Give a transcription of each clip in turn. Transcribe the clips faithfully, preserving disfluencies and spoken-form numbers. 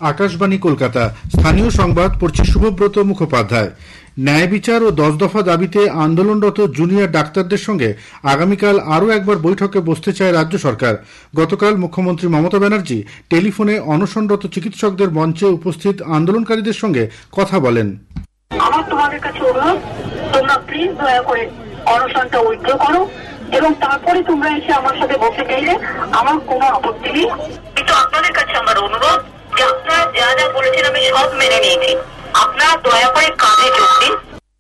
আকাশবাণী কলকাতা। স্থানীয় সংবাদ পড়ছি শুভব্রত মুখোপাধ্যায়। ন্যায় বিচার ও দশ দফা দাবিতে আন্দোলনরত জুনিয়র ডাক্তারদের সঙ্গে আগামীকাল আরও একবার বৈঠকে বসতে চায় রাজ্য সরকার। গতকাল মুখ্যমন্ত্রী মমতা ব্যানার্জি টেলিফোনে অনশনরত চিকিৎসকদের মঞ্চে উপস্থিত আন্দোলনকারীদের সঙ্গে কথা বলেন। আমার তোমাদের কাছে অনুরোধ, তোমরা প্লিজ দয়া করে অনশনটা উইথড্র করো এবং তারপরে তোমরা এসে আমার সাথে বসে চাইলে আমার কোনো আপত্তি নেই। কিন্তু আপনাদের কাছে আমার অনুরোধ যে আপনারা যা যা বলেছেন আমি সব মেনে নিয়েছি, আপনারা দয়া করে কাজে যোগ দিন।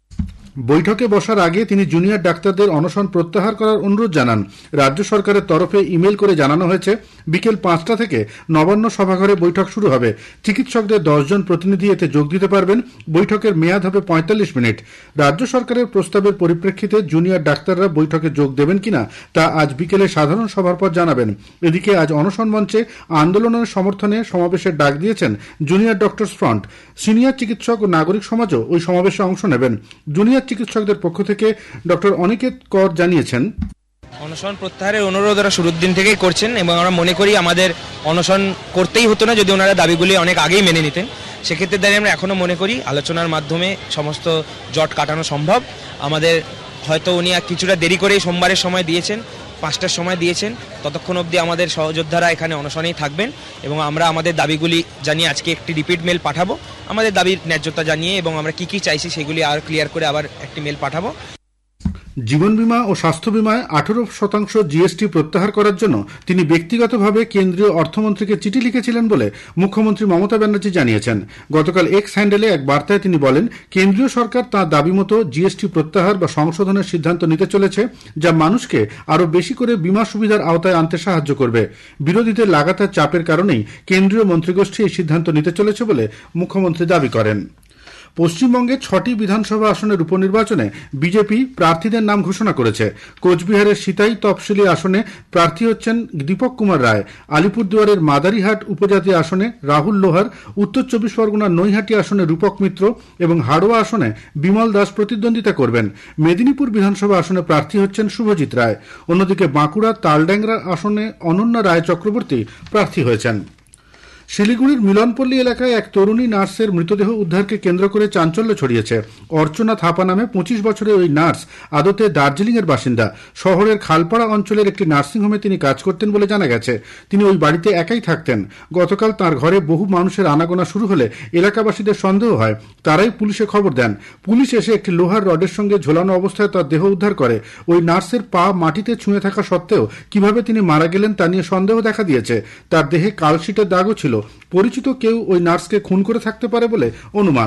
বৈঠকে বসার আগে তিনি জুনিয়র ডাক্তারদের অনশন প্রত্যাহার করার অনুরোধ জানান। রাজ্য সরকারের তরফে ইমেল করে জানানো হয়েছে বিকেল পাঁচটা থেকে নবান্ন সভাঘরে বৈঠক শুরু হবে। চিকিৎসকদের দশজন প্রতিনিধি এতে যোগ দিতে পারবেন। বৈঠকের মেয়াদ হবে পঁয়তাল্লিশ মিনিট। রাজ্য সরকারের প্রস্তাবের পরিপ্রেক্ষিতে জুনিয়র ডাক্তাররা বৈঠকে যোগ দেবেন কিনা তা আজ বিকেলে সাধারণ সভার পর জানাবেন। এদিকে আজ অনশন মঞ্চে আন্দোলনের সমর্থনে সমাবেশের ডাক দিয়েছেন জুনিয়র ডক্টরস ফ্রন্ট। সিনিয়র চিকিৎসক ও নাগরিক সমাজও ওই সমাবেশে অংশ নেবেন। জুনিয়র চিকিৎসকদের পক্ষ থেকে ডক্টর অনিকেত কর জানিয়েছেন, অনশন প্রত্যাহারের অনুরোধ ওরা শুরুর দিন থেকেই করছেন এবং আমরা মনে করি আমাদের অনশন করতেই হতো না যদি ওনারা দাবিগুলি অনেক আগেই মেনে নিতেন। সেক্ষেত্রে দাঁড়িয়ে আমরা এখনো মনে করি আলোচনার মাধ্যমে সমস্ত জট কাটানো সম্ভব। আমাদের হয়তো উনি কিছুটা দেরি করেই সোমবারের সময় দিয়েছেন, পাঁচটার সময় দিয়েছেন। ততক্ষণ অবধি আমাদের সহযোদ্ধারা এখানে অনশনেই থাকবেন এবং আমরা আমাদের দাবিগুলি জানিয়ে আজকে একটি রিপিট মেল পাঠাবো আমাদের দাবির ন্যায্যতা জানিয়ে, এবং আমরা কি কি চাইছি সেগুলি আর ক্লিয়ার করে আবার একটি মেল পাঠাবো। জীবন বীমা ও স্বাস্থ্য বীমায় আঠারো শতাংশ জিএসটি প্রত্যাহার করার জন্য তিনি ব্যক্তিগতভাবে কেন্দ্রীয় অর্থমন্ত্রীকে চিঠি লিখেছিলেন বলে মুখ্যমন্ত্রী মমতা ব্যানার্জি জানিয়েছেন। গতকাল এক্স হ্যান্ডেলে এক বার্তায় তিনি বলেন, কেন্দ্রীয় সরকার তাঁর দাবি মতো জিএসটি প্রত্যাহার বা সংশোধনের সিদ্ধান্ত নিতে চলেছে, যা মানুষকে আরও বেশি করে বীমা সুবিধার আওতায় আনতে সাহায্য করবে। বিরোধীদের লাগাতার চাপের কারণেই কেন্দ্রীয় মন্ত্রিগোষ্ঠী এই সিদ্ধান্ত নিতে চলেছে বলে মুখ্যমন্ত্রী দাবি করেন। পশ্চিমবঙ্গে ছটি বিধানসভা আসনের উপনির্বাচনে বিজেপি প্রার্থীদের নাম ঘোষণা করেছে। কোচবিহারের সিতাই তফসিলি আসনে প্রার্থী হচ্ছেন দীপক কুমার রায়, আলিপুরদুয়ারের মাদারিহাট উপজাতি আসনে রাহুল লোহার, উত্তর চব্বিশ পরগনার নৈহাটি আসনে রূপক মিত্র এবং হাড়োয়া আসনে বিমল দাস প্রতিদ্বন্দ্বিতা করবেন। মেদিনীপুর বিধানসভা আসনে প্রার্থী হচ্ছেন শুভজিৎ রায়। অন্যদিকে বাঁকুড়া তালড্যাংরা আসনে অনন্যা রায় চক্রবর্তী প্রার্থী হয়েছেন। শিলিগুড়ির মিলনপল্লী এলাকায় এক তরুণী নার্সের মৃতদেহ উদ্ধারকে কেন্দ্র করে চাঞ্চল্য ছড়িয়েছে। অর্চনা থাপা নামে পঁচিশ বছরের ওই নার্স আদতে দার্জিলিং এর বাসিন্দা। শহরের খালপাড়া অঞ্চলের একটি নার্সিংহোমে তিনি কাজ করতেন বলে জানা গেছে। তিনি ওই বাড়িতে একাই থাকতেন। গতকাল তার ঘরে বহু মানুষের আনাগোনা শুরু হলে এলাকাবাসীদের সন্দেহ হয়, তারাই পুলিশে খবর দেন। পুলিশ এসে একটি লোহার রডের সঙ্গে ঝোলানো অবস্থায় তার দেহ উদ্ধার করে। ওই নার্সের পা মাটিতে ছুঁয়ে থাকা সত্ত্বেও কিভাবে তিনি মারা গেলেন তা নিয়ে সন্দেহ দেখা দিয়েছে। তার দেহে কালশিটের দাগও ছিল। পরিচিত কেউ ওই নার্সকে খুন করে থাকতে পারে বলে অনুমান।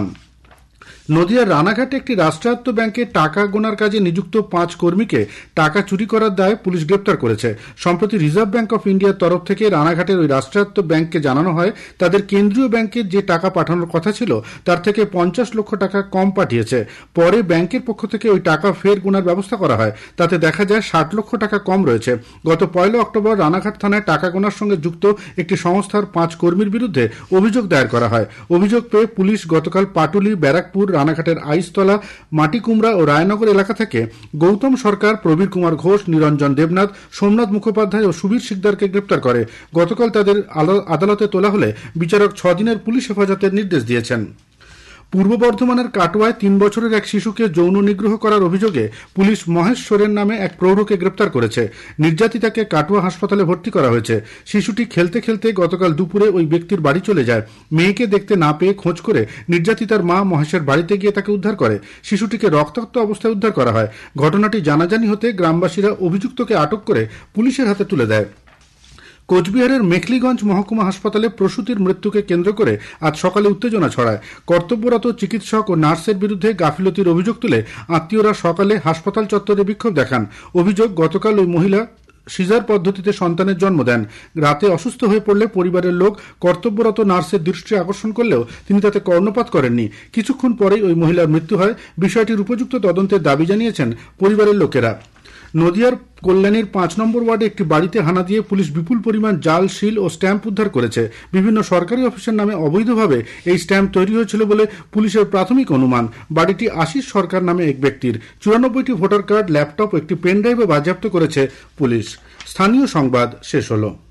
নদিয়ার রানাঘাটে একটি রাষ্ট্রায়ত্ত ব্যাংকে টাকা গোনার কাজে নিযুক্ত পাঁচ কর্মীকে টাকা চুরি করার দায়ে পুলিশ গ্রেপ্তার করেছে। সম্প্রতি রিজার্ভ ব্যাংক অফ ইন্ডিয়ার তরফ থেকে রানাঘাটের ওই রাষ্ট্রায়ত্ত ব্যাংককে জানানো হয় তাদের কেন্দ্রীয় ব্যাংকে যে টাকা পাঠানোর কথা ছিল তার থেকে পঞ্চাশ লক্ষ টাকা কম পাঠিয়েছে। পরে ব্যাংকের পক্ষ থেকে ওই টাকা ফের গোনার ব্যবস্থা করা হয়, তাতে দেখা যায় ষাট লক্ষ টাকা কম রয়েছে। গত পয়লা অক্টোবর রানাঘাট থানায় টাকা গোনার সঙ্গে যুক্ত একটি সংস্থার পাঁচ কর্মীর বিরুদ্ধে অভিযোগ দায়ের করা হয়। অভিযোগ পেয়ে পুলিশ গতকাল পাটুলি, ব্যারাকপুর, রানাঘাটের আইসতলা, মাটিকুমড়া ও রায়নগর এলাকা থেকে গৌতম সরকার, প্রবীর কুমার ঘোষ, নিরঞ্জন দেবনাথ, সোমনাথ মুখোপাধ্যায় ও সুবীর শিকদারকে গ্রেপ্তার করে। গতকাল তাদের আদালতে তোলা হলে বিচারক ছ দিনের পুলিশ হেফাজতের নির্দেশ দিয়েছেন। পূর্ব বর্ধমানের কাটোয়ায় তিন বছরের এক শিশুকে যৌন নিগ্রহ করার অভিযোগে পুলিশ মহেশ সোরেন নামে এক প্রৌঢ়কে গ্রেপ্তার করেছে। নির্যাতিতাকে কাটোয়া হাসপাতালে ভর্তি করা হয়েছে। শিশুটি খেলতে খেলতে গতকাল দুপুরে ওই ব্যক্তির বাড়ি চলে যায়। মেয়েকে দেখতে না পেয়ে খোঁজ করে নির্যাতিতার মা মহেশের বাড়িতে গিয়ে তাকে উদ্ধার করে। শিশুটিকে রক্তাক্ত অবস্থায় উদ্ধার করা হয়। ঘটনাটি জানাজানি হতে গ্রামবাসীরা অভিযুক্তকে আটক করে পুলিশের হাতে তুলে দেয়। কোচবিহারের মেখলিগঞ্জ মহকুমা হাসপাতালে প্রসূতির মৃত্যুকে কেন্দ্র করে আজ সকালে উত্তেজনা ছড়ায়। কর্তব্যরত চিকিৎসক ও নার্সের বিরুদ্ধে গাফিলতির অভিযোগ তুলে আত্মীয়রা সকালে হাসপাতাল চত্বরে বিক্ষোভ দেখান। অভিযোগ, গতকাল ওই মহিলা সিজার পদ্ধতিতে সন্তানের জন্ম দেন। রাতে অসুস্থ হয়ে পড়লে পরিবারের লোক কর্তব্যরত নার্সের দৃষ্টি আকর্ষণ করলেও তিনি তাতে কর্ণপাত করেননি। কিছুক্ষণ পরেই ওই মহিলার মৃত্যু হয়। বিষয়টির উপযুক্ত তদন্তের দাবি জানিয়েছেন পরিবারের লোকেরা। নদিয়ার কল্যাণীর পাঁচ নম্বর ওয়ার্ডে একটি বাড়িতে হানা দিয়ে পুলিশ বিপুল পরিমাণ জাল, শিল ও স্ট্যাম্প উদ্ধার করেছে। বিভিন্ন সরকারি অফিসের নামে অবৈধভাবে এই স্ট্যাম্প তৈরি হয়েছিল বলে পুলিশের প্রাথমিক অনুমান। বাড়িটি আশিস সরকার নামে এক ব্যক্তির। চুরানব্বইটি ভোটার কার্ড, ল্যাপটপ ও একটি পেন ড্রাইভও বাজেয়াপ্ত করেছে পুলিশ। স্থানীয় সংবাদ শেষ হলো।